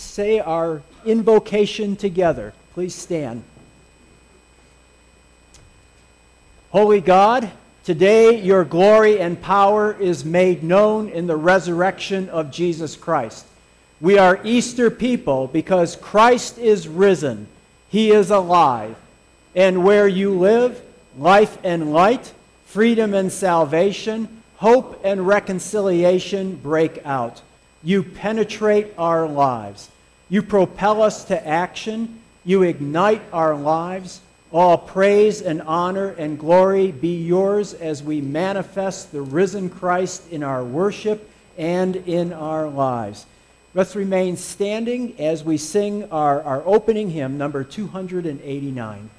say our invocation together. Please stand. Holy God, today your glory and power is made known in the resurrection of Jesus Christ. We are Easter people because Christ is risen. He is alive. And where you live, life and light, freedom and salvation, hope and reconciliation break out. You penetrate our lives. You propel us to action. You ignite our lives. All praise and honor and glory be yours as we manifest the risen Christ in our worship and in our lives. Let's remain standing as we sing our opening hymn, number 289.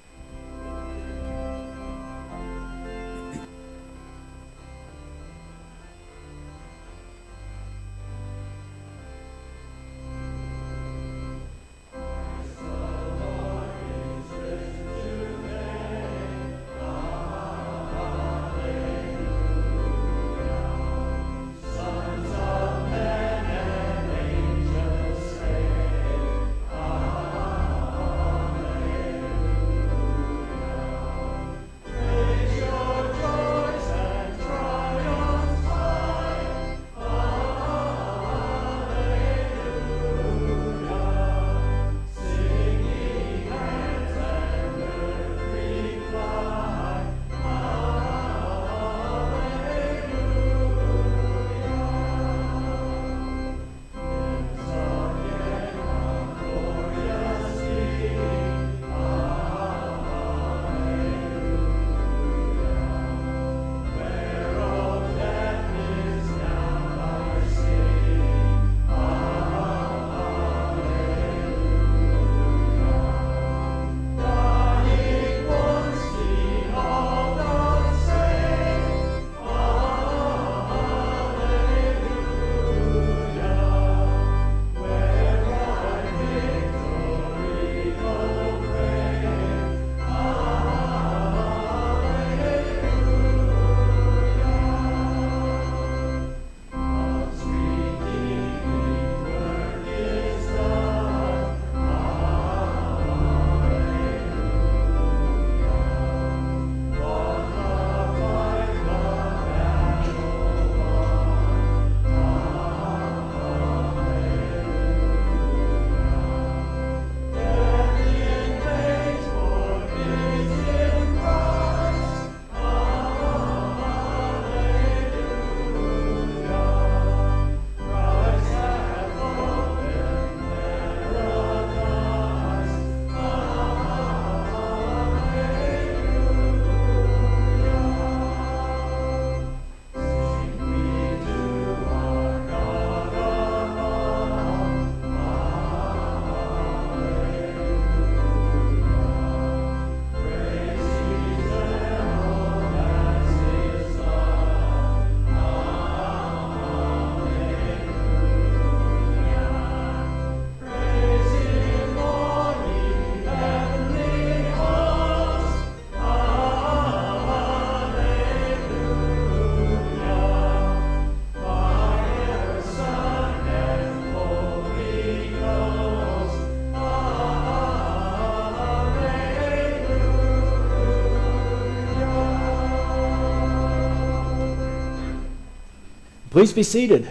Please be seated.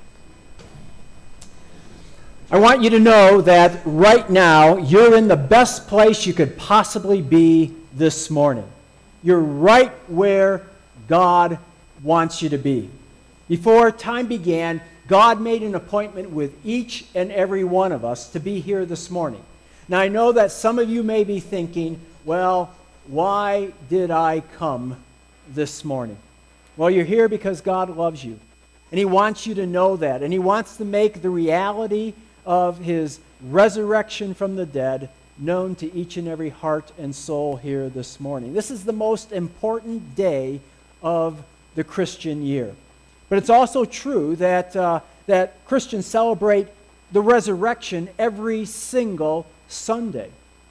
I want you to know that right now you're in the best place you could possibly be this morning. You're right where God wants you to be. Before time began, God made an appointment with each and every one of us to be here this morning. Now, I know that some of you may be thinking, well, why did I come this morning? Well, you're here because God loves you. And he wants you to know that. And he wants to make the reality of his resurrection from the dead known to each and every heart and soul here this morning. This is the most important day of the Christian year. But it's also true that, that Christians celebrate the resurrection every single Sunday.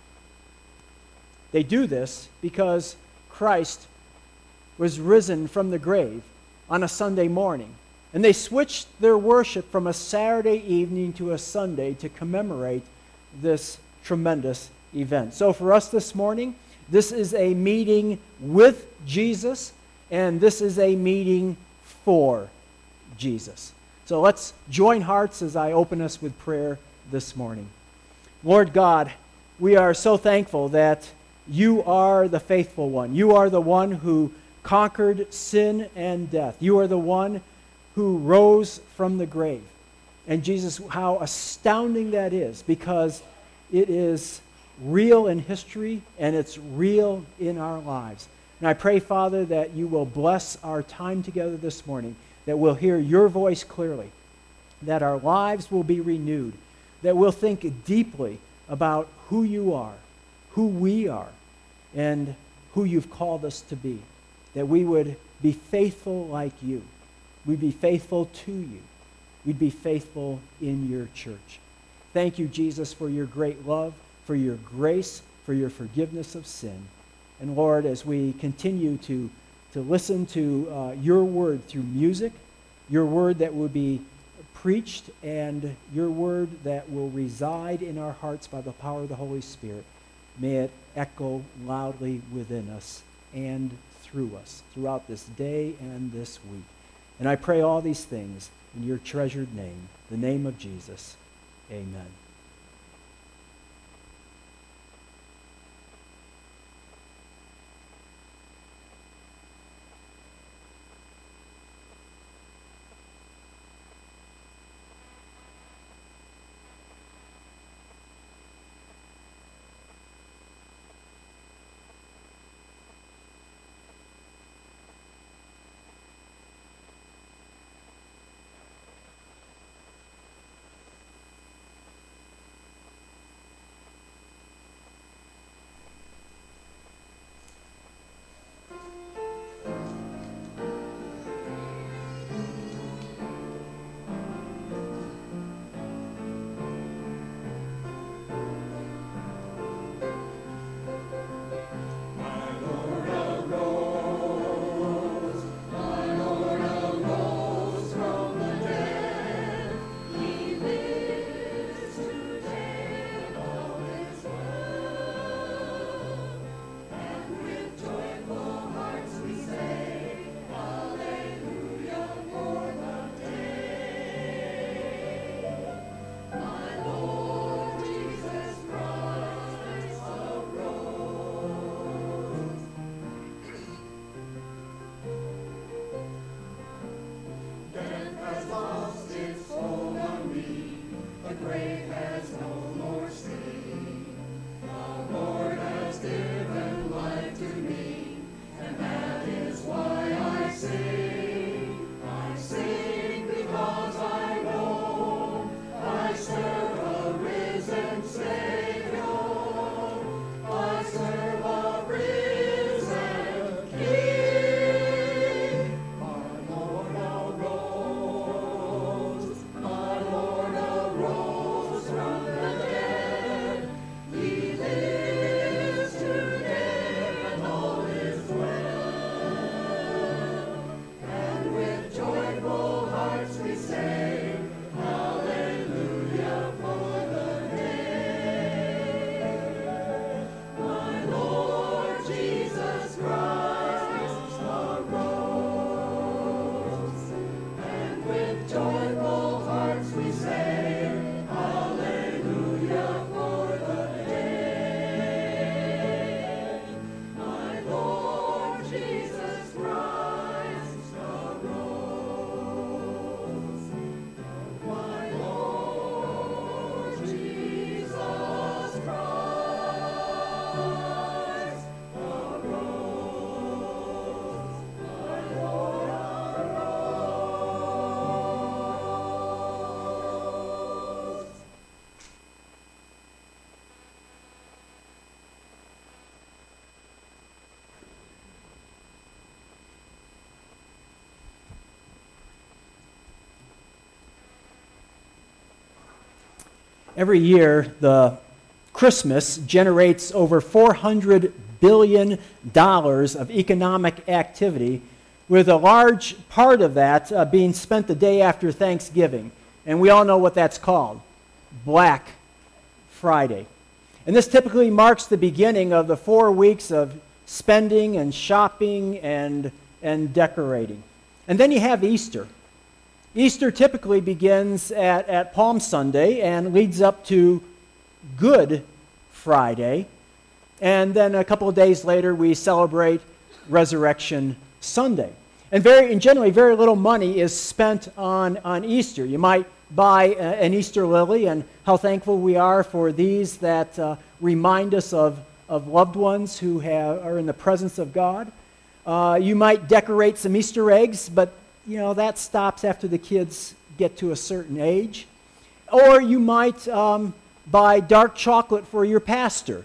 They do this because Christ was risen from the grave on a Sunday morning. And they switched their worship from a Saturday evening to a Sunday to commemorate this tremendous event. So for us this morning, this is a meeting with Jesus, and this is a meeting for Jesus. So let's join hearts as I open us with prayer this morning. Lord God, we are so thankful that you are the faithful one. You are the one who conquered sin and death. You are the one who rose from the grave. And Jesus, how astounding that is, because it is real in history and it's real in our lives. And I pray, Father, that you will bless our time together this morning, that we'll hear your voice clearly, that our lives will be renewed, that we'll think deeply about who you are, who we are, and who you've called us to be, that we would be faithful like you. We'd be faithful to you. We'd be faithful in your church. Thank you, Jesus, for your great love, for your grace, for your forgiveness of sin. And Lord, as we continue to listen to your word through music, your word that will be preached, and your word that will reside in our hearts by the power of the Holy Spirit, may it echo loudly within us and through us throughout this day and this week. And I pray all these things in your treasured name, the name of Jesus. Amen. Every year, the Christmas generates over $400 billion of economic activity, with a large part of that being spent the day after Thanksgiving. And we all know what that's called, Black Friday. And this typically marks the beginning of the 4 weeks of spending and shopping and decorating. And then you have Easter. Easter typically begins at Palm Sunday and leads up to Good Friday. And then a couple of days later, we celebrate Resurrection Sunday. And generally, very little money is spent on Easter. You might buy an Easter lily, and how thankful we are for these that remind us of loved ones who are in the presence of God. You might decorate some Easter eggs, but that stops after the kids get to a certain age. Or you might buy dark chocolate for your pastor.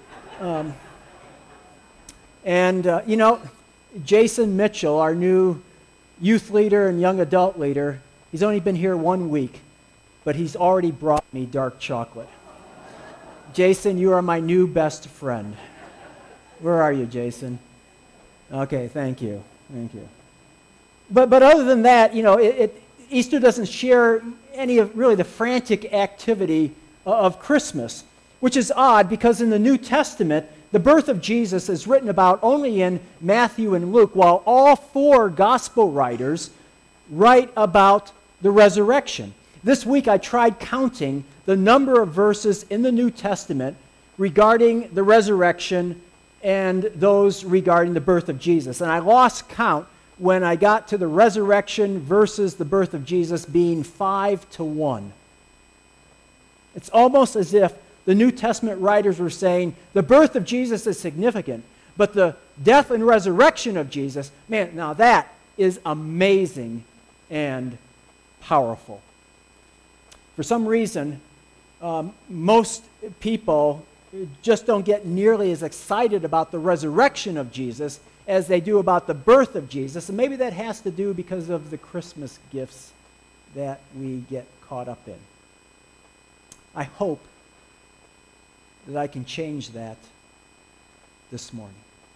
Jason Mitchell, our new youth leader and young adult leader, he's only been here 1 week, but he's already brought me dark chocolate. Jason, you are my new best friend. Where are you, Jason? Okay, thank you. Thank you. But other than that, Easter doesn't share any of really the frantic activity of Christmas, which is odd because in the New Testament, the birth of Jesus is written about only in Matthew and Luke, while all 4 gospel writers write about the resurrection. This week I tried counting the number of verses in the New Testament regarding the resurrection and those regarding the birth of Jesus. And I lost count when I got to the resurrection versus the birth of Jesus being 5-1. It's almost as if the New Testament writers were saying the birth of Jesus is significant, but the death and resurrection of Jesus, man, now that is amazing and powerful. For some reason, most people just don't get nearly as excited about the resurrection of Jesus as they do about the birth of Jesus. And maybe that has to do because of the Christmas gifts that we get caught up in. I hope that I can change that this morning.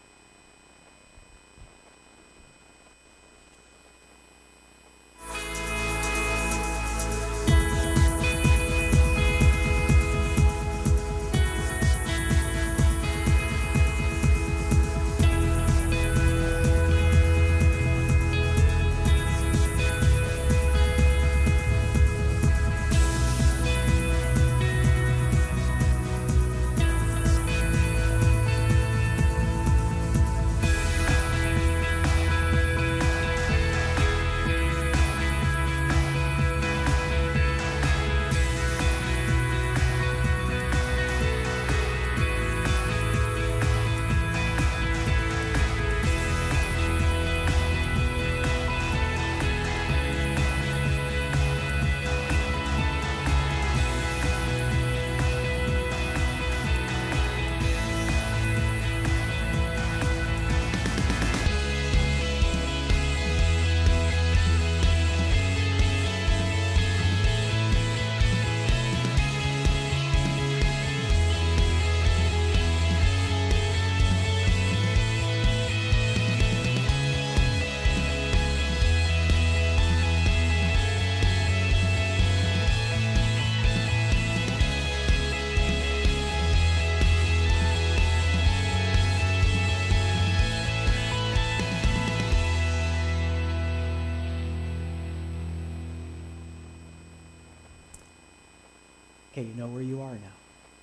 Okay, you know where you are now.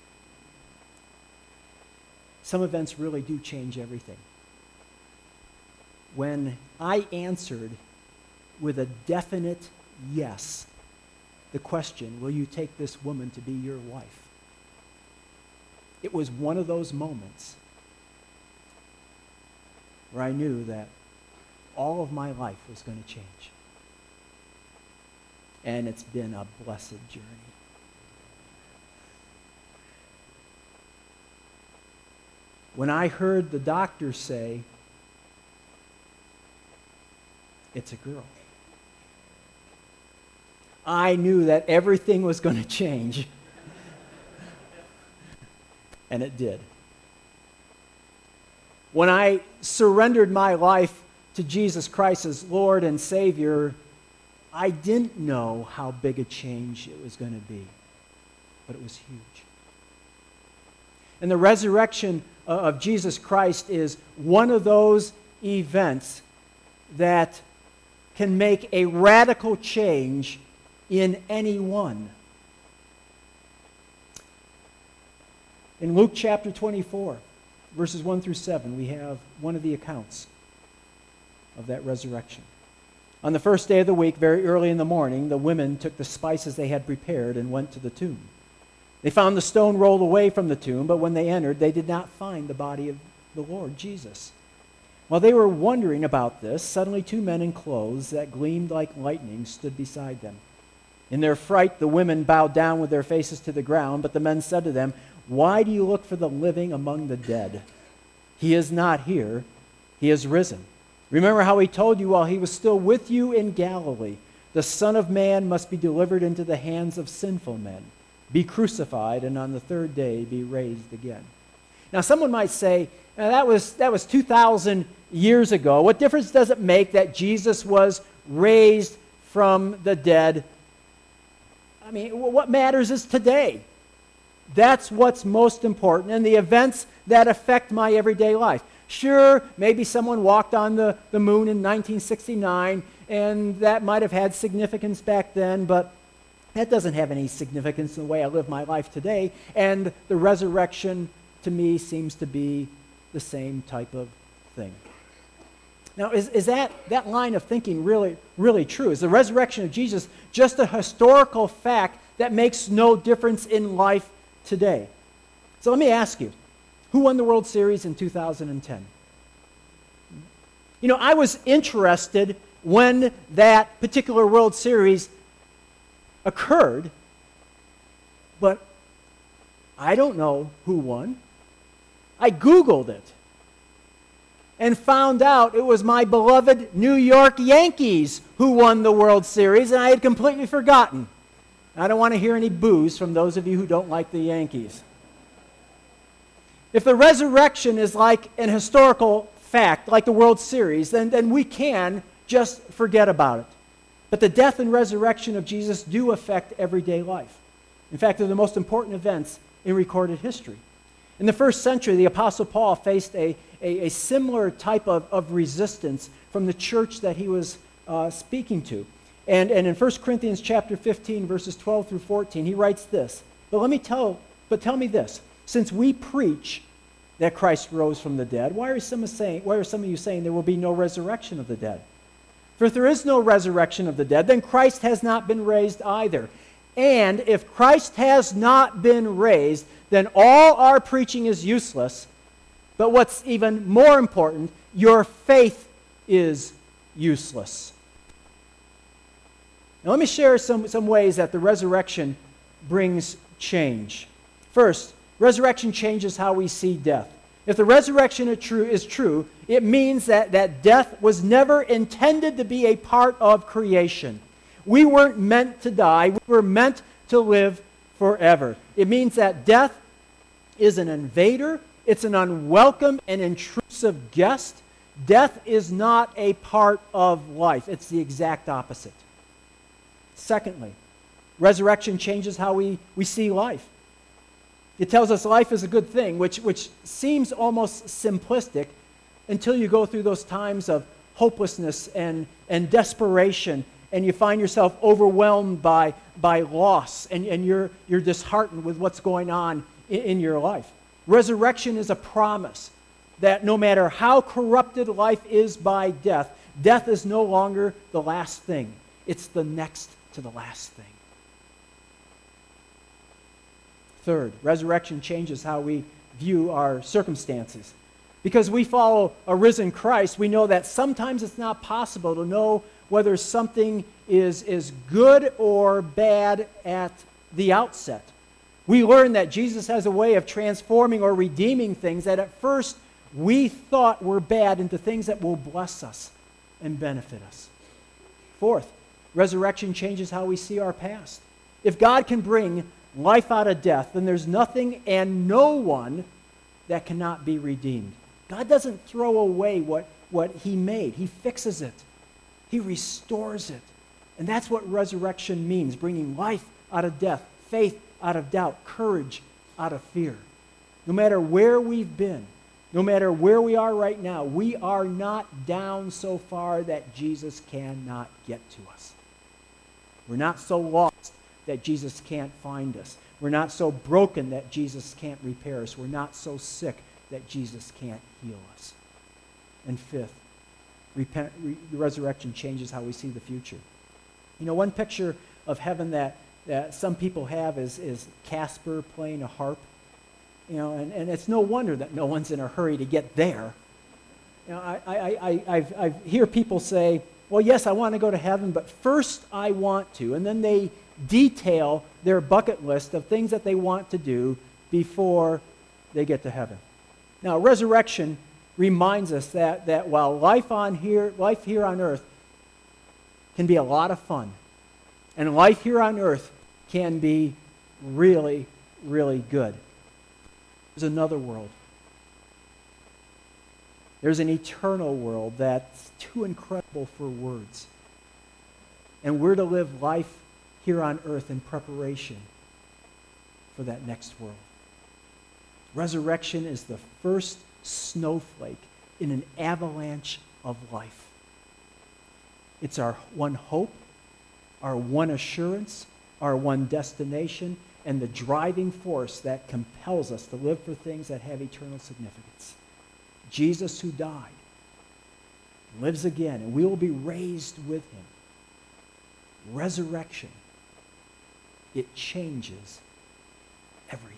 Some events really do change everything. When I answered with a definite yes the question, will you take this woman to be your wife? It was one of those moments where I knew that all of my life was going to change. And it's been a blessed journey. When I heard the doctor say, it's a girl, I knew that everything was going to change. And it did. When I surrendered my life to Jesus Christ as Lord and Savior, I didn't know how big a change it was going to be, but it was huge. And the resurrection of Jesus Christ is one of those events that can make a radical change in anyone. In Luke chapter 24, verses 1 through 7, we have one of the accounts of that resurrection. On the first day of the week, very early in the morning, the women took the spices they had prepared and went to the tomb. They found the stone rolled away from the tomb, but when they entered, they did not find the body of the Lord Jesus. While they were wondering about this, suddenly two men in clothes that gleamed like lightning stood beside them. In their fright, the women bowed down with their faces to the ground, but the men said to them, "Why do you look for the living among the dead? He is not here. He has risen. Remember how he told you while he was still with you in Galilee, the Son of Man must be delivered into the hands of sinful men, be crucified, and on the third day be raised again." Now, someone might say, that was 2,000 years ago. What difference does it make that Jesus was raised from the dead? I mean, what matters is today. That's what's most important, and the events that affect my everyday life. Sure, maybe someone walked on the moon in 1969, and that might have had significance back then, but that doesn't have any significance in the way I live my life today, and the resurrection to me seems to be the same type of thing. Now, is that line of thinking really, really true? Is the resurrection of Jesus just a historical fact that makes no difference in life today? So let me ask you, who won the World Series in 2010? You know, I was interested when that particular World Series occurred, but I don't know who won. I Googled it and found out it was my beloved New York Yankees who won the World Series, and I had completely forgotten. I don't want to hear any boos from those of you who don't like the Yankees. If the resurrection is like an historical fact, like the World Series, then we can just forget about it. But the death and resurrection of Jesus do affect everyday life. In fact, they're the most important events in recorded history. In the first century, the Apostle Paul faced a similar type of resistance from the church that he was speaking to. And in 1 Corinthians chapter 15, verses 12 through 14, he writes this, But tell me this, since we preach that Christ rose from the dead, why are some of you saying there will be no resurrection of the dead? For if there is no resurrection of the dead, then Christ has not been raised either. And if Christ has not been raised, then all our preaching is useless. But what's even more important, your faith is useless. Now let me share some ways that the resurrection brings change. First, resurrection changes how we see death. If the resurrection is true, it means that death was never intended to be a part of creation. We weren't meant to die. We were meant to live forever. It means that death is an invader. It's an unwelcome and intrusive guest. Death is not a part of life. It's the exact opposite. Secondly, resurrection changes how we see life. It tells us life is a good thing, which seems almost simplistic until you go through those times of hopelessness and desperation, and you find yourself overwhelmed by loss, and you're disheartened with what's going on in your life. Resurrection is a promise that no matter how corrupted life is by death, death is no longer the last thing. It's the next to the last thing. Third, resurrection changes how we view our circumstances. Because we follow a risen Christ, we know that sometimes it's not possible to know whether something is good or bad at the outset. We learn that Jesus has a way of transforming or redeeming things that at first we thought were bad into things that will bless us and benefit us. Fourth, resurrection changes how we see our past. If God can bring life out of death, then there's nothing and no one that cannot be redeemed. God doesn't throw away what what he made. He fixes it. He restores it. And that's what resurrection means, bringing life out of death, faith out of doubt, courage out of fear. No matter where we've been, no matter where we are right now, we are not down so far that Jesus cannot get to us. We're not so lost that Jesus can't find us. We're not so broken that Jesus can't repair us. We're not so sick that Jesus can't heal us. And fifth, the resurrection changes how we see the future. You know, one picture of heaven that some people have is Casper playing a harp. You know, and it's no wonder that no one's in a hurry to get there. You know, I hear people say, well, yes, I want to go to heaven, but first I want to. And then they detail their bucket list of things that they want to do before they get to heaven. Now, resurrection reminds us that while life here on earth can be a lot of fun, and life here on earth can be really, really good, there's another world. There's an eternal world that's too incredible for words. And we're to live life here on earth in preparation for that next world. Resurrection is the first snowflake in an avalanche of life. It's our one hope, our one assurance, our one destination, and the driving force that compels us to live for things that have eternal significance. Jesus, who died, lives again, and we will be raised with him. Resurrection, it changes everything.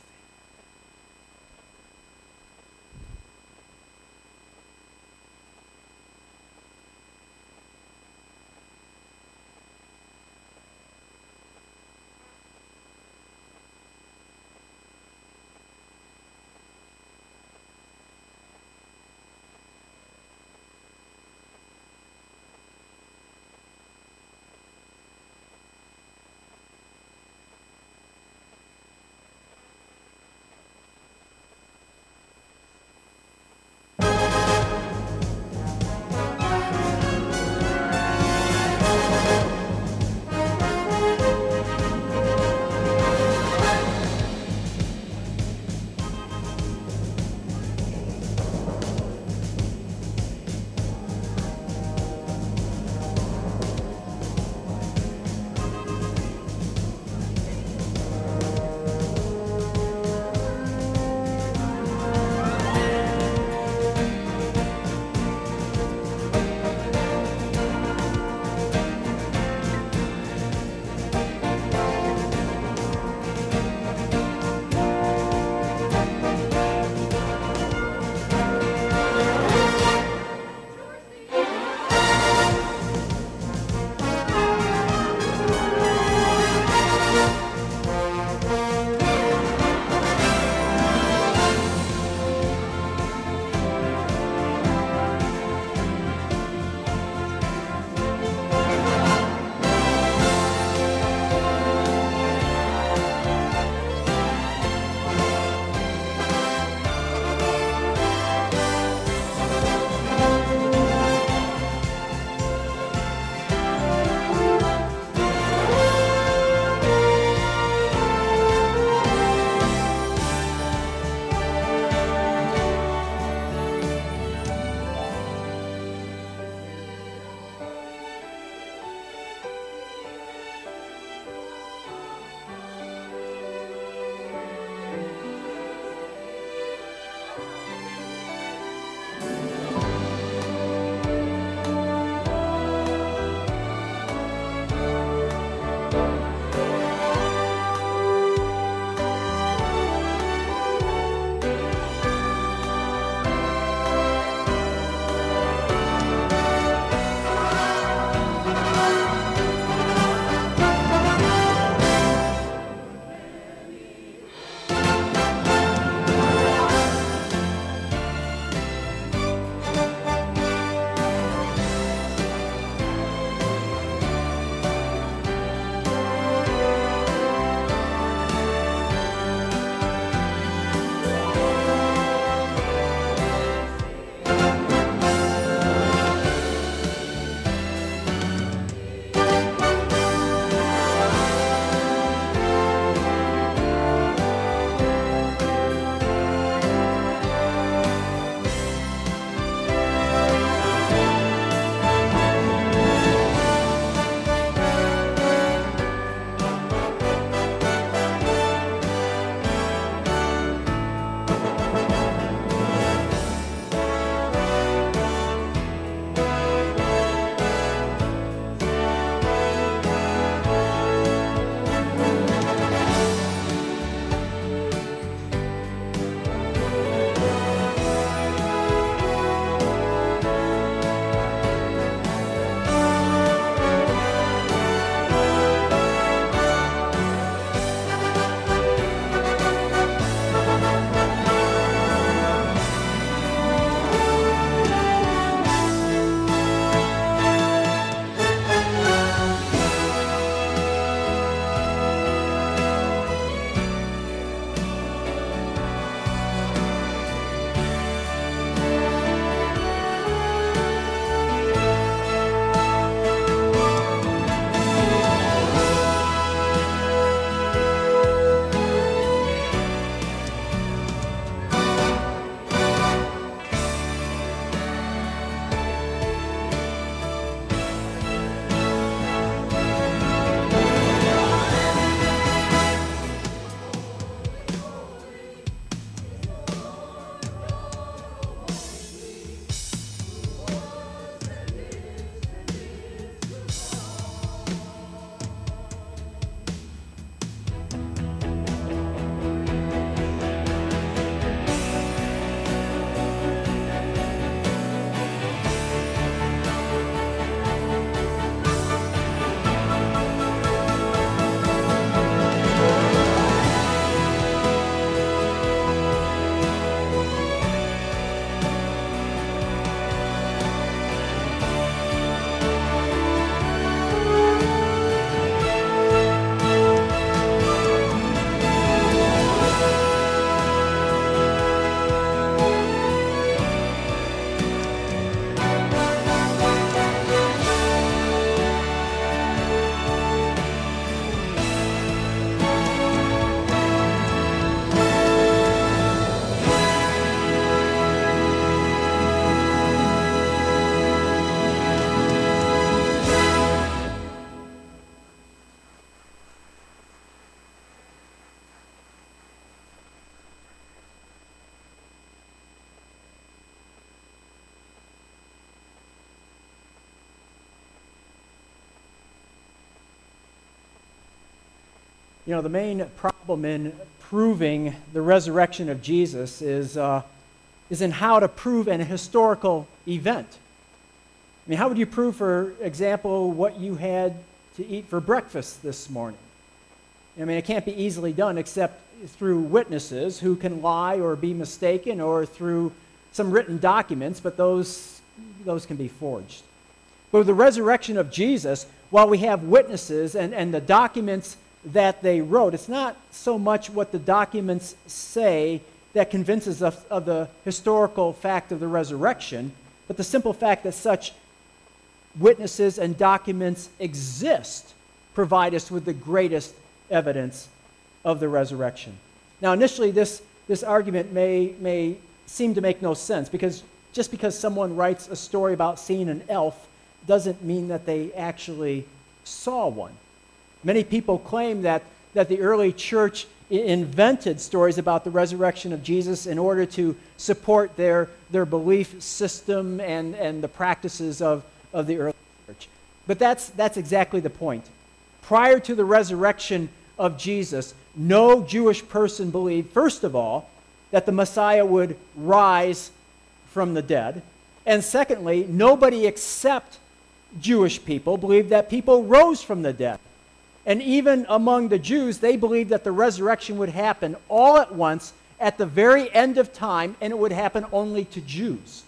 You know, the main problem in proving the resurrection of Jesus is in how to prove an historical event. I mean, how would you prove, for example, what you had to eat for breakfast this morning? I mean, it can't be easily done except through witnesses who can lie or be mistaken, or through some written documents, but those can be forged. But with the resurrection of Jesus, while we have witnesses and the documents that they wrote, it's not so much what the documents say that convinces us of the historical fact of the resurrection, but the simple fact that such witnesses and documents exist provide us with the greatest evidence of the resurrection. Now, initially, this argument may seem to make no sense, because just because someone writes a story about seeing an elf doesn't mean that they actually saw one. Many people claim that the early church invented stories about the resurrection of Jesus in order to support their belief system and the practices of the early church. But that's exactly the point. Prior to the resurrection of Jesus, no Jewish person believed, first of all, that the Messiah would rise from the dead. And secondly, nobody except Jewish people believed that people rose from the dead. And even among the Jews, they believed that the resurrection would happen all at once at the very end of time, and it would happen only to Jews.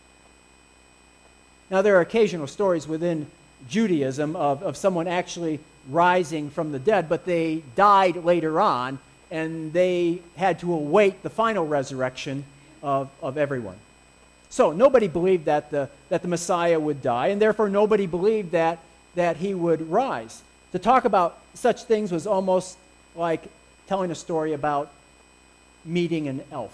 Now, there are occasional stories within Judaism of someone actually rising from the dead, but they died later on, and they had to await the final resurrection of everyone. So nobody believed that the Messiah would die, and therefore nobody believed that he would rise. To talk about such things was almost like telling a story about meeting an elf.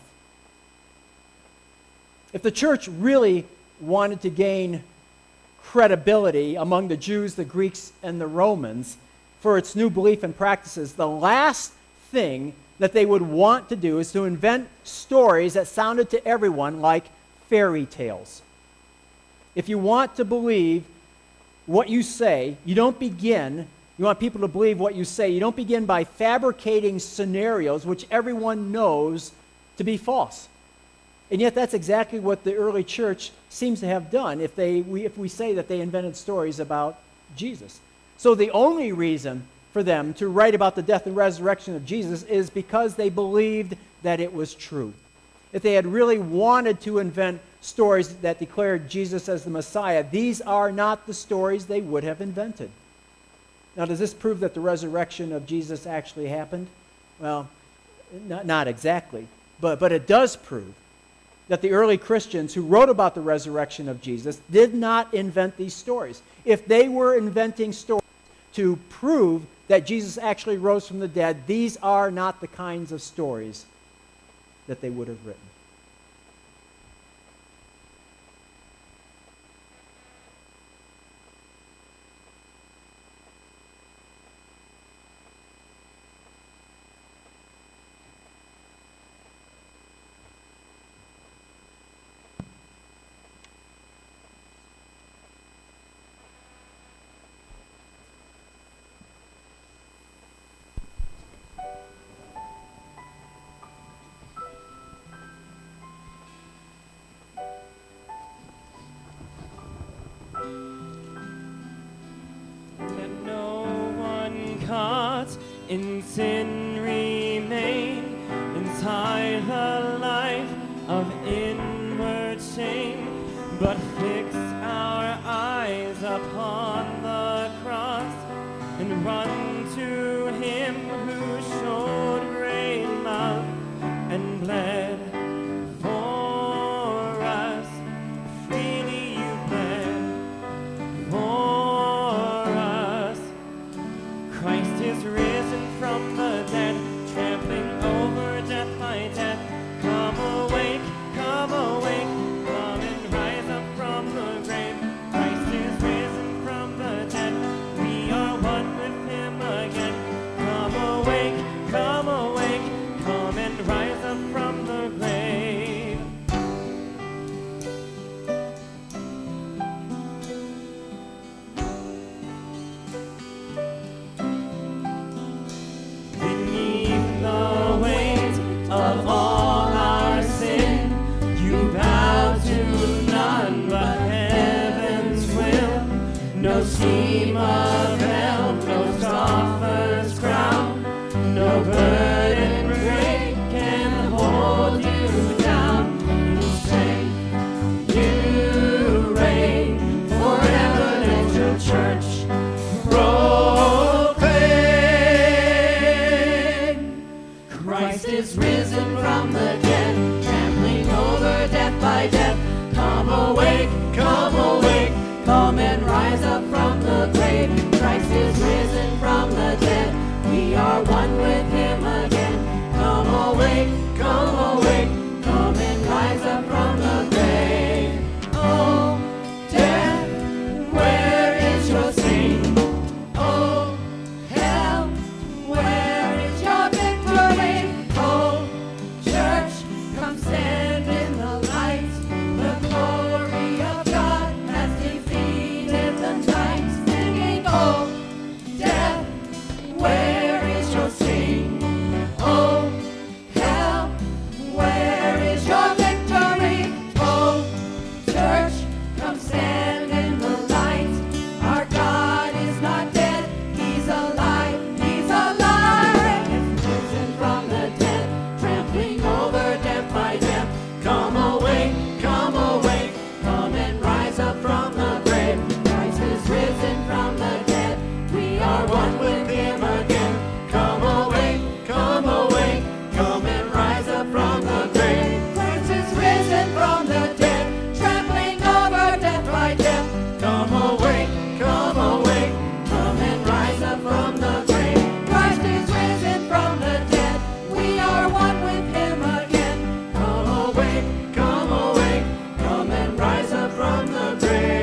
If the church really wanted to gain credibility among the Jews, the Greeks, and the Romans for its new belief and practices, the last thing that they would want to do is to invent stories that sounded to everyone like fairy tales. If you want to believe what you say, you want people to believe what you say, you don't begin by fabricating scenarios which everyone knows to be false. And yet that's exactly what the early church seems to have done if we say that they invented stories about Jesus. So the only reason for them to write about the death and resurrection of Jesus is because they believed that it was true. If they had really wanted to invent stories that declared Jesus as the Messiah, these are not the stories they would have invented. Now, does this prove that the resurrection of Jesus actually happened? Well, not exactly, but it does prove that the early Christians who wrote about the resurrection of Jesus did not invent these stories. If they were inventing stories to prove that Jesus actually rose from the dead, these are not the kinds of stories that they would have written. In sin remain inside the life of inward shame, but fix our eyes upon the cross and run to him who showed great love and bled for us. Freely you bled for us. Christ is risen from the dead. beam of help, no scoffer's crown, no burden great can hold you down. In strength you reign forever, let your church proclaim. Christ is risen from the dead, trampling over death by death. Come awake, come and rise up from the grave. Christ is risen from the dead, we are one with him again. Come awake, come and rise up from the grave. Oh, death, where is your sting? Oh, hell, where is your victory? Oh, church, come stand in the light. The glory of God has defeated the night. Singing, oh, death, where is your sting? Oh, hell, where is your victory? Oh, church, come stand in the light. Our God is not dead, he's alive, he's alive. He's risen from the dead, trampling over death by death. Come awake, come and rise up from the grave. Christ is risen from the dead, we are one with him again. Come awake, come and rise up from the grave. Christ is risen from the dead, trampling over death by death. Come awake, come and rise up from the grave. Christ is risen from the dead, we are one with him again. Come awake, come and rise up from the grave.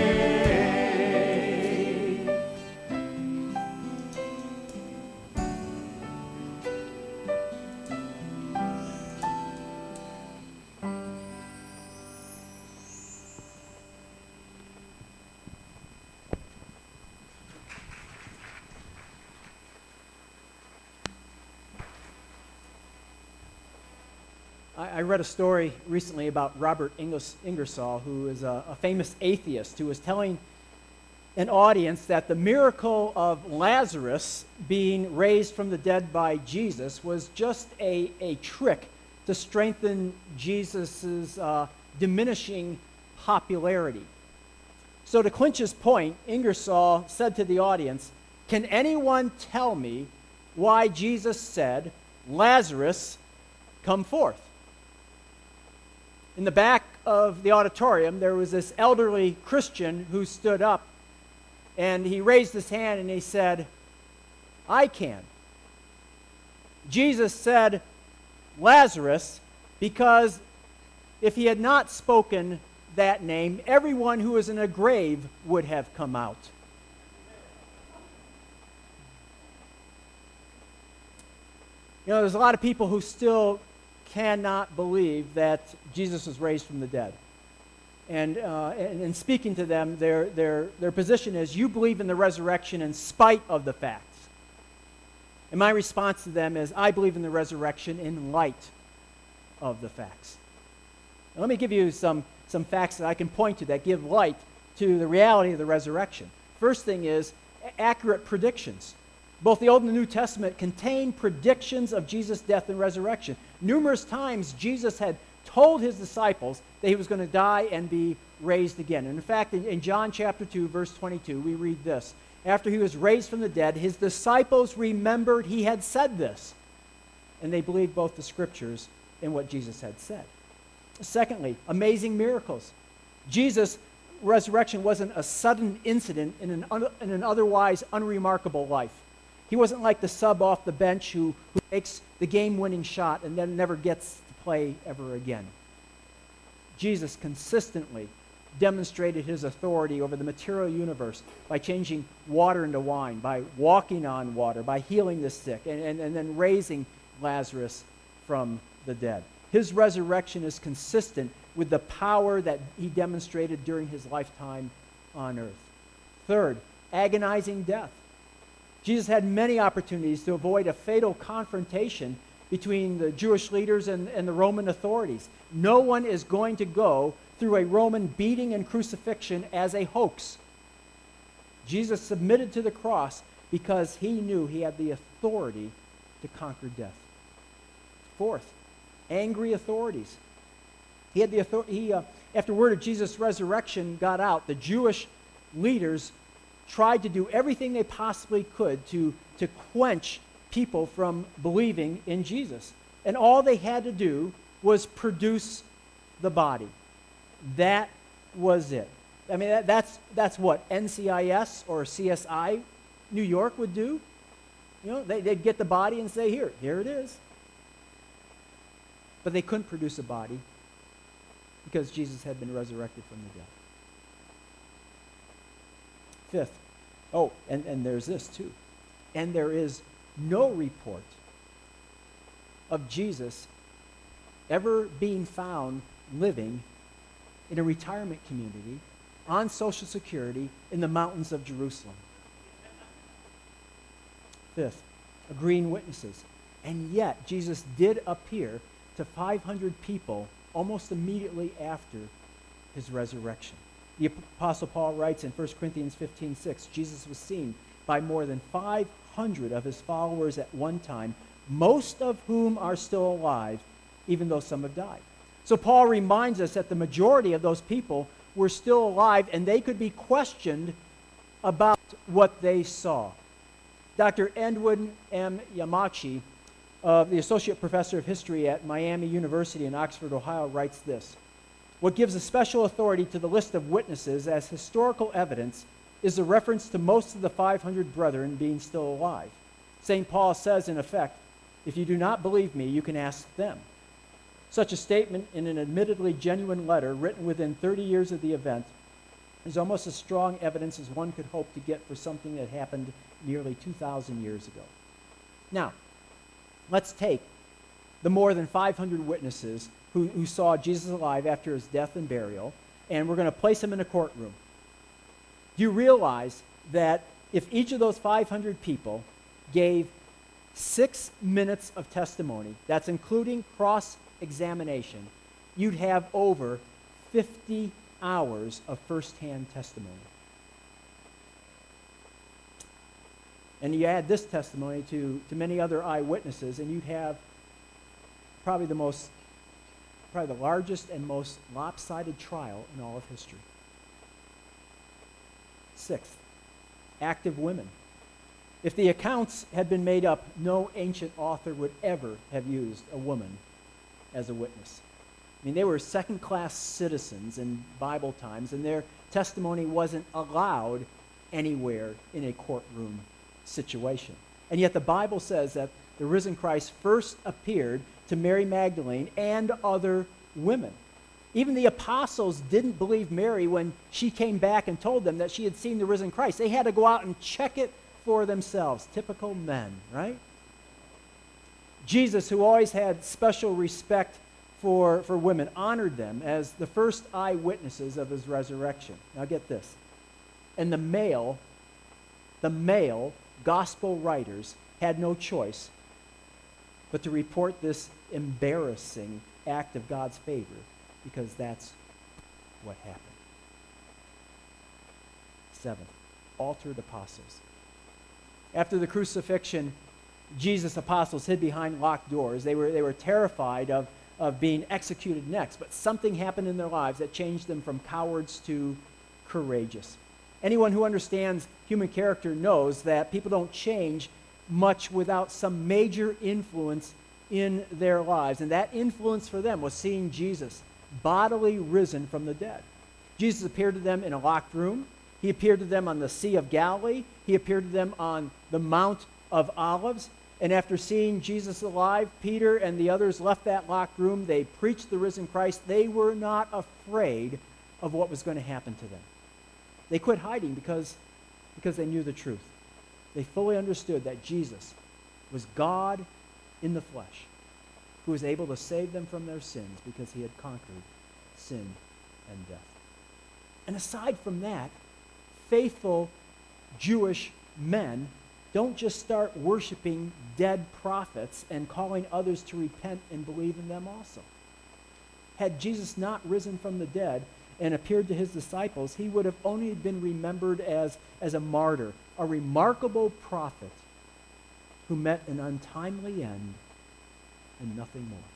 I read a story recently about Robert Ingersoll, who is a famous atheist, who was telling an audience that the miracle of Lazarus being raised from the dead by Jesus was just a trick to strengthen Jesus' diminishing popularity. So to clinch his point, Ingersoll said to the audience, "Can anyone tell me why Jesus said, 'Lazarus, come forth'?" In the back of the auditorium, there was this elderly Christian who stood up, and he raised his hand and he said, "I can." Jesus said, "Lazarus," because if he had not spoken that name, everyone who was in a grave would have come out. You know, there's a lot of people who still cannot believe that Jesus was raised from the dead. And in speaking to them, their position is, you believe in the resurrection in spite of the facts. And my response to them is, I believe in the resurrection in light of the facts. Now, let me give you some facts that I can point to that give light to the reality of the resurrection. First thing is accurate predictions. Both the Old and the New Testament contain predictions of Jesus' death and resurrection. Numerous times, Jesus had told his disciples that he was going to die and be raised again. And in fact, in John chapter 2, verse 22, we read this. After he was raised from the dead, his disciples remembered he had said this, and they believed both the scriptures and what Jesus had said. Secondly, amazing miracles. Jesus' resurrection wasn't a sudden incident in an otherwise unremarkable life. He wasn't like the sub off the bench who makes the game-winning shot and then never gets to play ever again. Jesus consistently demonstrated his authority over the material universe by changing water into wine, by walking on water, by healing the sick, and then raising Lazarus from the dead. His resurrection is consistent with the power that he demonstrated during his lifetime on earth. Third, agonizing death. Jesus had many opportunities to avoid a fatal confrontation between the Jewish leaders and the Roman authorities. No one is going to go through a Roman beating and crucifixion as a hoax. Jesus submitted to the cross because he knew he had the authority to conquer death. Fourth, angry authorities. He had the authority. After word of Jesus' resurrection got out, the Jewish leaders tried to do everything they possibly could to quench people from believing in Jesus. And all they had to do was produce the body. That was it. I mean, that's what NCIS or CSI New York would do. You know, they'd get the body and say, here it is. But they couldn't produce a body because Jesus had been resurrected from the dead. Fifth, and there's this too. And there is no report of Jesus ever being found living in a retirement community on Social Security in the mountains of Jerusalem. Fifth, agreeing witnesses. And yet, Jesus did appear to 500 people almost immediately after his resurrection. The Apostle Paul writes in 1 Corinthians 15:6, Jesus was seen by more than 500 of his followers at one time, most of whom are still alive, even though some have died. So Paul reminds us that the majority of those people were still alive, and they could be questioned about what they saw. Dr. Edwin M. Yamachi, the associate professor of history at Miami University in Oxford, Ohio, writes this: what gives a special authority to the list of witnesses as historical evidence is the reference to most of the 500 brethren being still alive. St. Paul says, in effect, if you do not believe me, you can ask them. Such a statement in an admittedly genuine letter written within 30 years of the event is almost as strong evidence as one could hope to get for something that happened nearly 2,000 years ago. Now, let's take the more than 500 witnesses who saw Jesus alive after his death and burial, and we're going to place them in a courtroom. Do you realize that if each of those 500 people gave 6 minutes of testimony, that's including cross-examination, you'd have over 50 hours of firsthand testimony. And you add this testimony to many other eyewitnesses, and you'd have probably the largest and most lopsided trial in all of history. Sixth, active women. If the accounts had been made up, no ancient author would ever have used a woman as a witness. I mean, they were second-class citizens in Bible times, and their testimony wasn't allowed anywhere in a courtroom situation. And yet the Bible says that the risen Christ first appeared to Mary Magdalene and other women. Even the apostles didn't believe Mary when she came back and told them that she had seen the risen Christ. They had to go out and check it for themselves. Typical men, right? Jesus, who always had special respect for women, honored them as the first eyewitnesses of his resurrection. Now get this. And the male gospel writers had no choice but to report this embarrassing act of God's favor, because that's what happened. Seventh, altered apostles. After the crucifixion, Jesus' apostles hid behind locked doors. They were terrified of being executed next, but something happened in their lives that changed them from cowards to courageous. Anyone who understands human character knows that people don't change much without some major influence in their lives. And that influence for them was seeing Jesus bodily risen from the dead. Jesus appeared to them in a locked room. He appeared to them on the Sea of Galilee. He appeared to them on the Mount of Olives. And after seeing Jesus alive, Peter and the others left that locked room. They preached the risen Christ. They were not afraid of what was going to happen to them. They quit hiding because they knew the truth. They fully understood that Jesus was God in the flesh, who was able to save them from their sins because he had conquered sin and death. And aside from that, faithful Jewish men don't just start worshiping dead prophets and calling others to repent and believe in them also. Had Jesus not risen from the dead, and appeared to his disciples, he would have only been remembered as a martyr, a remarkable prophet who met an untimely end and nothing more.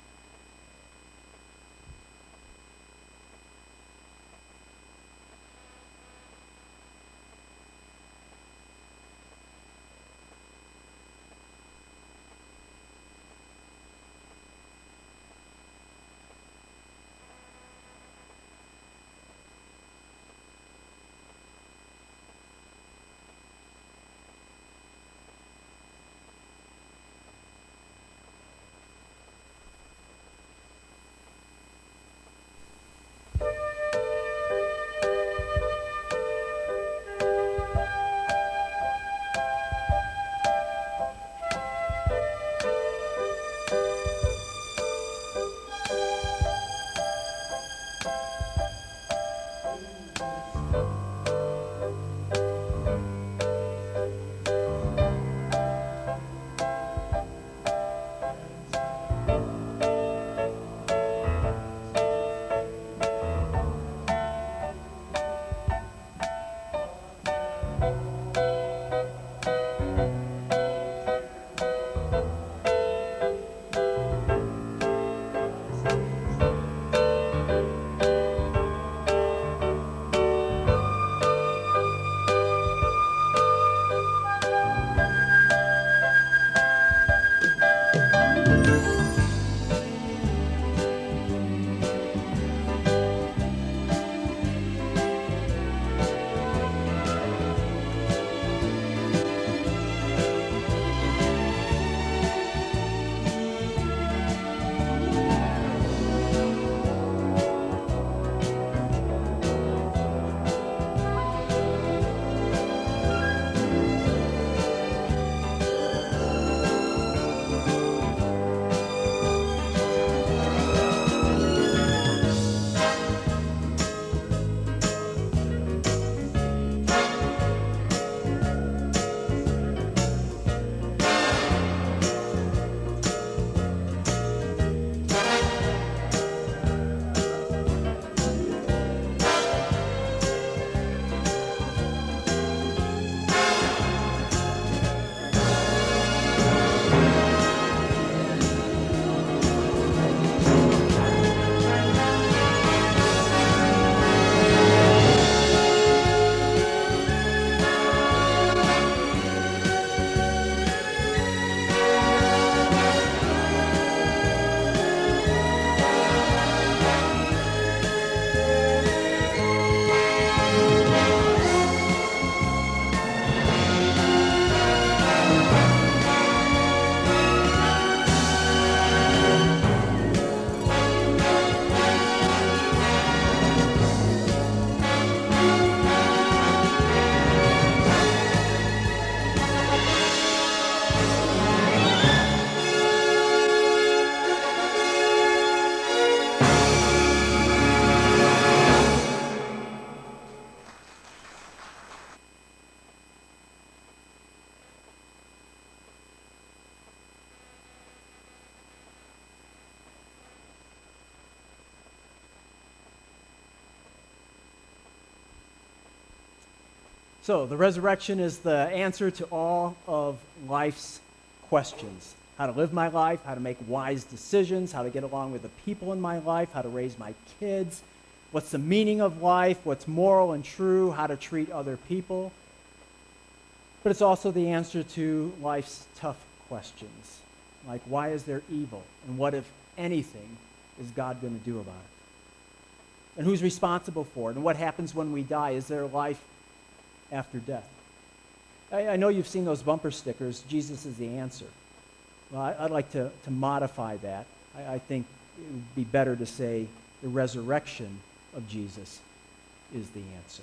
So, the resurrection is the answer to all of life's questions. How to live my life, how to make wise decisions, how to get along with the people in my life, how to raise my kids, what's the meaning of life, what's moral and true, how to treat other people. But it's also the answer to life's tough questions, like why is there evil, and what, if anything, is God going to do about it? And who's responsible for it, and what happens when we die? Is there life after death? I know you've seen those bumper stickers, Jesus is the answer. Well, I'd like to modify that. I think it would be better to say the resurrection of Jesus is the answer.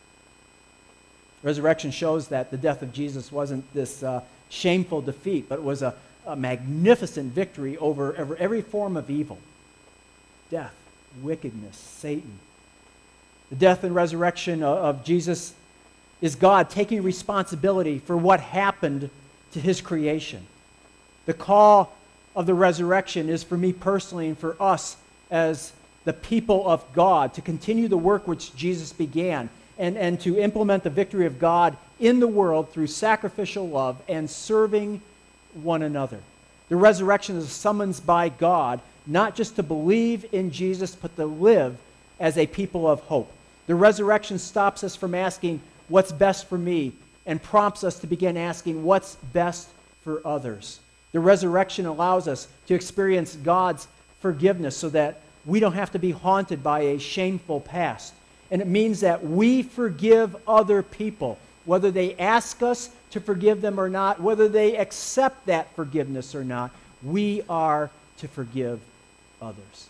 Resurrection shows that the death of Jesus wasn't this shameful defeat, but it was a magnificent victory over every form of evil. Death, wickedness, Satan. The death and resurrection of Jesus is God taking responsibility for what happened to his creation. The call of the resurrection is for me personally and for us as the people of God, to continue the work which Jesus began, and to implement the victory of God in the world through sacrificial love and serving one another. The resurrection is a summons by God, not just to believe in Jesus, but to live as a people of hope. The resurrection stops us from asking, what's best for me, and prompts us to begin asking, what's best for others. The resurrection allows us to experience God's forgiveness so that we don't have to be haunted by a shameful past. And it means that we forgive other people, whether they ask us to forgive them or not, whether they accept that forgiveness or not, we are to forgive others.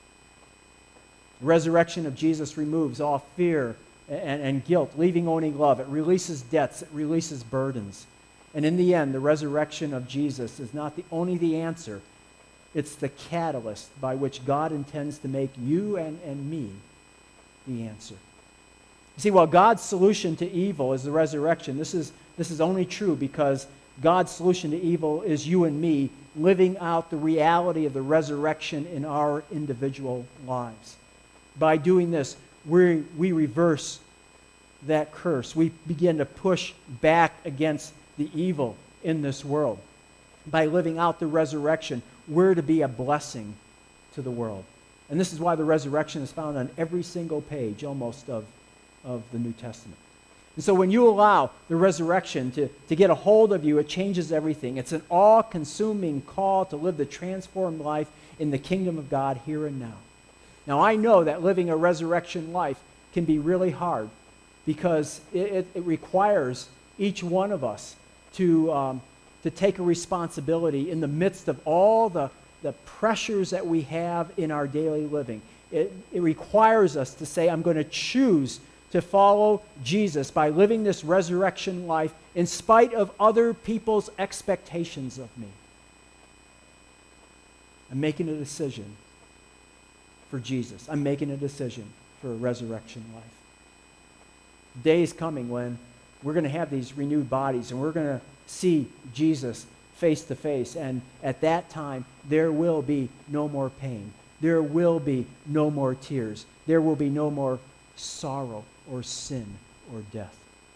The resurrection of Jesus removes all fear and guilt, leaving only love. It releases debts. It releases burdens. And in the end, the resurrection of Jesus is not only the answer, it's the catalyst by which God intends to make you and me the answer. You see, while God's solution to evil is the resurrection, this is only true because God's solution to evil is you and me living out the reality of the resurrection in our individual lives. By doing this, we reverse that curse. We begin to push back against the evil in this world. By living out the resurrection, we're to be a blessing to the world. And this is why the resurrection is found on every single page, almost, of the New Testament. And so when you allow the resurrection to get a hold of you, it changes everything. It's an all-consuming call to live the transformed life in the kingdom of God here and now. Now, I know that living a resurrection life can be really hard because it requires each one of us to take a responsibility in the midst of all the pressures that we have in our daily living. It requires us to say, I'm going to choose to follow Jesus by living this resurrection life in spite of other people's expectations of me. I'm making a decision for Jesus. I'm making a decision for a resurrection life. The day is coming when we're going to have these renewed bodies and we're going to see Jesus face to face. And at that time, there will be no more pain. There will be no more tears. There will be no more sorrow or sin or death.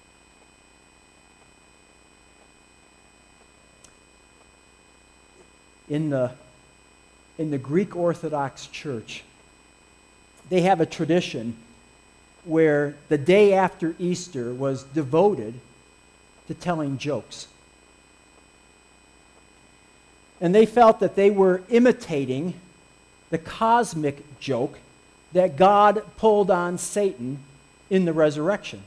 In the Greek Orthodox Church, they have a tradition where the day after Easter was devoted to telling jokes. And they felt that they were imitating the cosmic joke that God pulled on Satan in the resurrection.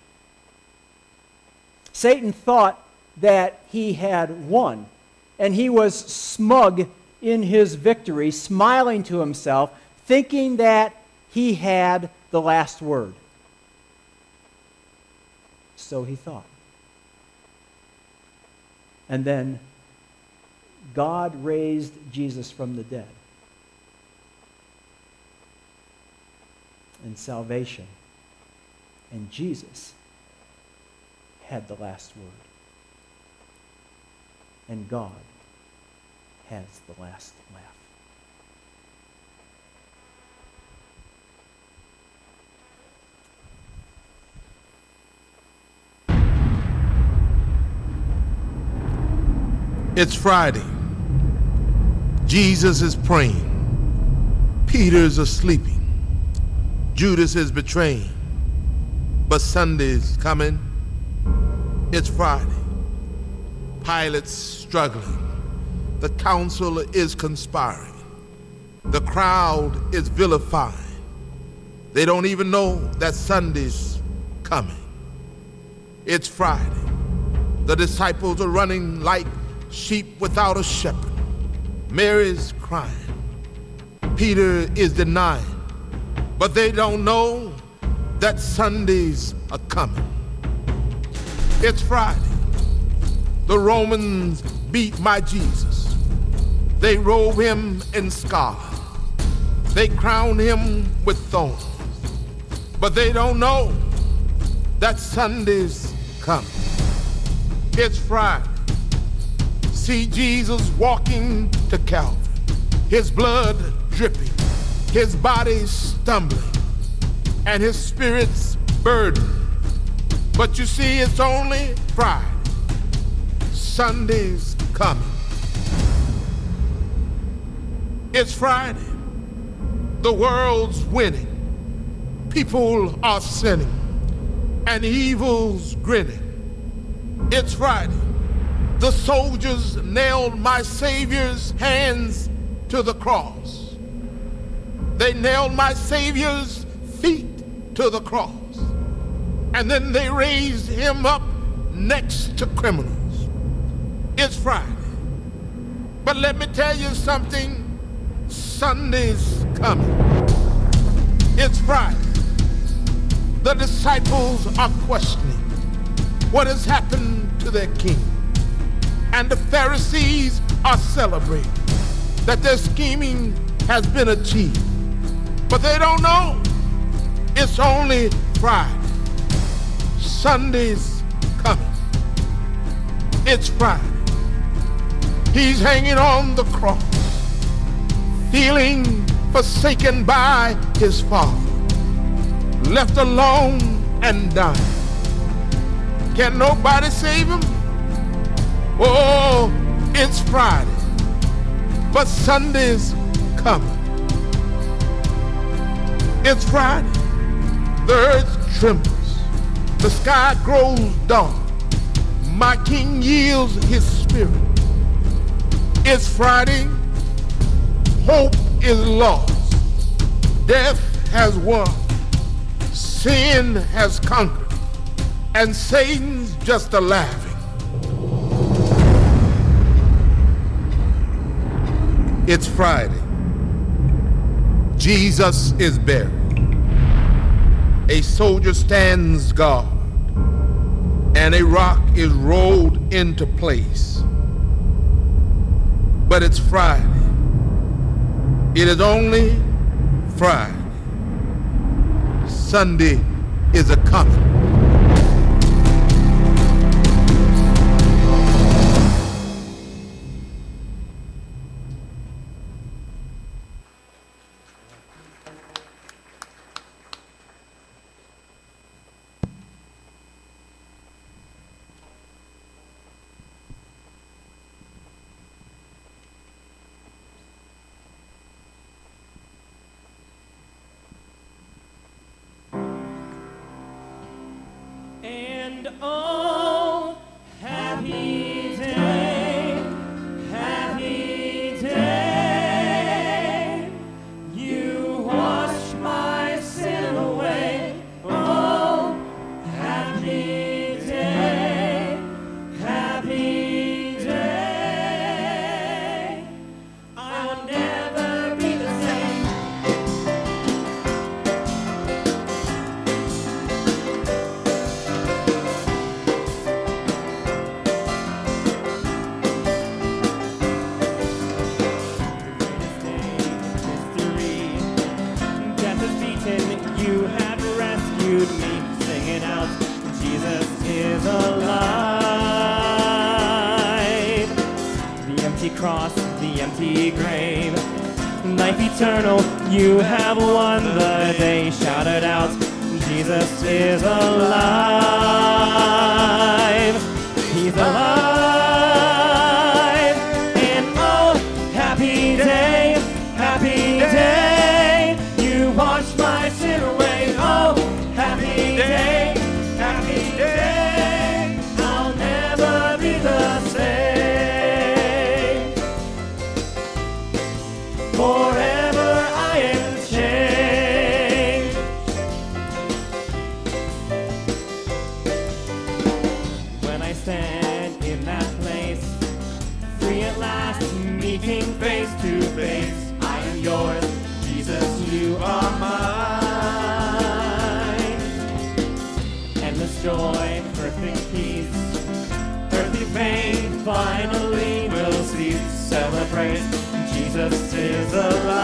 Satan thought that he had won, and he was smug in his victory, smiling to himself, thinking that he had the last word. So he thought. And then God raised Jesus from the dead. And salvation. And Jesus had the last word. And God has the last laugh. It's Friday. Jesus is praying. Peter's sleeping. Judas is betraying. But Sunday's coming. It's Friday. Pilate's struggling. The council is conspiring. The crowd is vilifying. They don't even know that Sunday's coming. It's Friday. The disciples are running like sheep without a shepherd. Mary's crying. Peter is denying. But they don't know that Sundays are coming. It's Friday. The Romans beat my Jesus. They robe him in scarlet. They crown him with thorns. But they don't know that Sunday's coming. It's Friday. See Jesus walking to Calvary, his blood dripping, his body's stumbling, and his spirit's burdened. But you see, it's only Friday. Sunday's coming. It's Friday. The world's winning. People are sinning, and evil's grinning. It's Friday. The soldiers nailed my Savior's hands to the cross. They nailed my Savior's feet to the cross. And then they raised him up next to criminals. It's Friday. But let me tell you something. Sunday's coming. It's Friday. The disciples are questioning what has happened to their king. And the Pharisees are celebrating that their scheming has been achieved. But they don't know it's only Friday. Sunday's coming. It's Friday. He's hanging on the cross, feeling forsaken by his Father, left alone and dying. Can nobody save him? Oh, it's Friday, but Sunday's coming. It's Friday. The earth trembles. The sky grows dark. My King yields his spirit. It's Friday. Hope is lost. Death has won. Sin has conquered. And Satan's just a-laughing. It's Friday. Jesus is buried. A soldier stands guard, and a rock is rolled into place. But it's Friday. It is only Friday. Sunday is a-coming. And oh, happy day, you wash my sin away. Oh, happy day, I'll never be the same. You have rescued me, singing out, Jesus is alive. The empty cross, the empty grave, life eternal, you have won the day. Shouted out, Jesus is alive. He's alive. And oh, happy day, you wash my sin away. Oh, happy day, I'll never be the same. Forever I am changed. When I stand in that place, free at last, meeting face to face, I am yours, Jesus, you are mine. Endless joy, perfect peace, earthly pain finally will cease. Celebrate, Jesus is alive.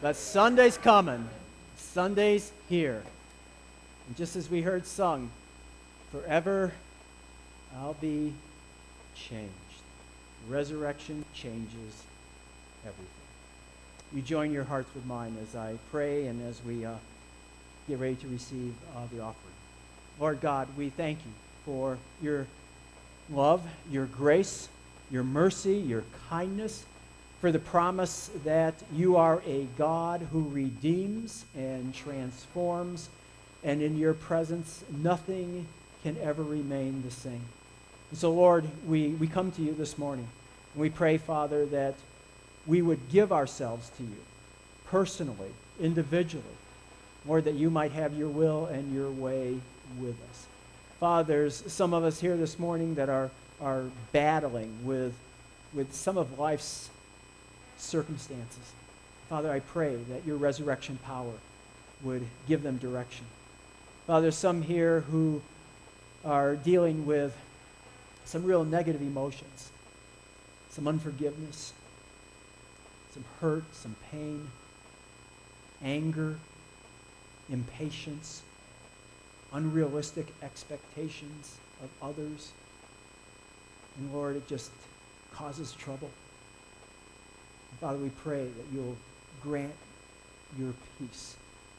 But Sunday's coming. Sunday's here. And just as we heard sung, forever I'll be changed. Resurrection changes everything. You join your hearts with mine as I pray and as we get ready to receive the offering. Lord God, we thank you for your love, your grace, your mercy, your kindness, for the promise that you are a God who redeems and transforms, and in your presence nothing can ever remain the same. And so, Lord, we come to you this morning, and we pray, Father, that we would give ourselves to you personally, individually. Lord, that you might have your will and your way with us. Father, there's some of us here this morning that are battling with some of life's circumstances. Father, I pray that your resurrection power would give them direction. Father, there's some here who are dealing with some real negative emotions, some unforgiveness, some hurt, some pain, anger, impatience, unrealistic expectations of others. And Lord, it just causes trouble. And Father, we pray that you'll grant your peace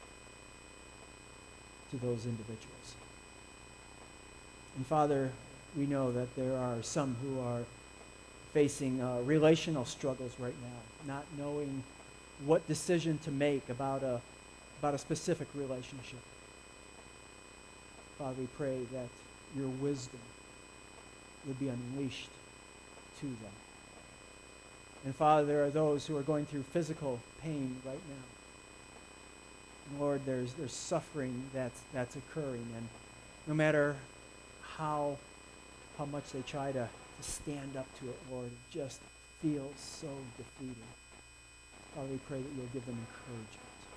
to those individuals. And Father, we know that there are some who are facing relational struggles right now, not knowing what decision to make about a specific relationship. Father, we pray that your wisdom would be unleashed to them. And Father, there are those who are going through physical pain right now. And Lord, there's suffering that's occurring, and no matter how much they try to stand up to it, Lord, it just feels so defeating. Father, we pray that you'll give them encouragement.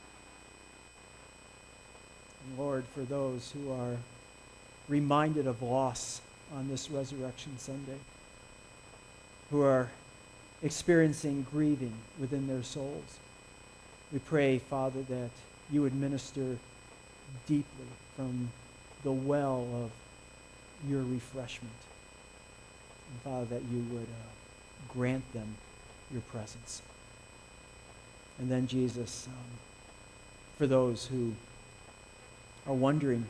And Lord, for those who are reminded of loss on this Resurrection Sunday, who are experiencing grieving within their souls, we pray, Father, that you would minister deeply from the well of your refreshment. And Father, that you would grant them your presence. And then, Jesus, for those who are wondering,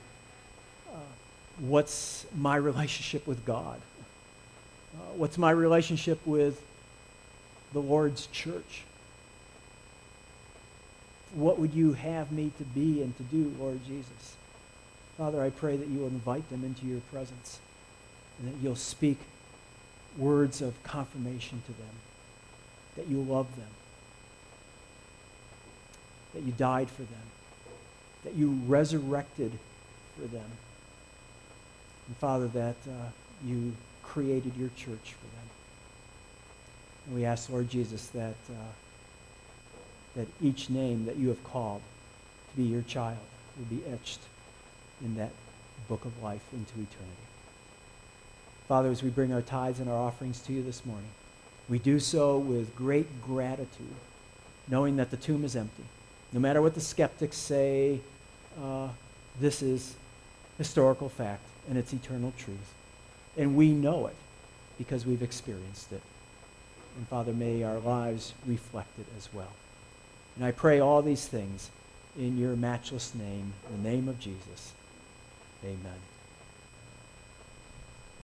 what's my relationship with God? What's my relationship with the Lord's church? What would you have me to be and to do, Lord Jesus? Father, I pray that you will invite them into your presence and that you'll speak words of confirmation to them, that you love them, that you died for them, that you resurrected for them, and Father, that you created your church for them. And we ask, Lord Jesus, that each name that you have called to be your child will be etched in that book of life into eternity. Father, as we bring our tithes and our offerings to you this morning, we do so with great gratitude, knowing that the tomb is empty. No matter what the skeptics say, this is historical fact and it's eternal truth. And we know it because we've experienced it. And Father, may our lives reflect it as well. And I pray all these things in your matchless name, in the name of Jesus. Amen.